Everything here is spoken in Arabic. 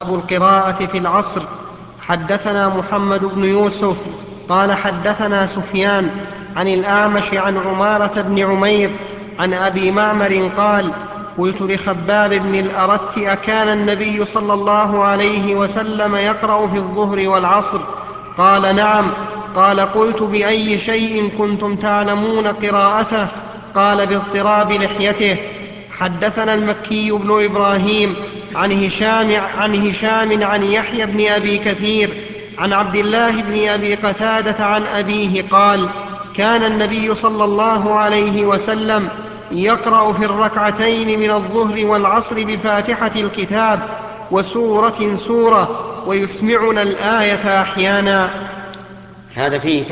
باب القراءة في العصر. حدثنا محمد بن يوسف قال حدثنا سفيان عن الأعمش عن عمارة بن عمير عن أبي معمر قال: قلت لخباب بن الأرت: أكان النبي صلى الله عليه وسلم يقرأ في الظهر والعصر؟ قال: نعم. قال: قلت: بأي شيء كنتم تعلمون قراءته؟ قال: باضطراب لحيته. حدثنا المكي بن إبراهيم عن هشام عن يحيى بن أبي كثير عن عبد الله بن أبي قتادة عن أبيه قال: كان النبي صلى الله عليه وسلم يقرأ في الركعتين من الظهر والعصر بفاتحة الكتاب وسورة ويسمعنا الآية أحيانا. هذا فيه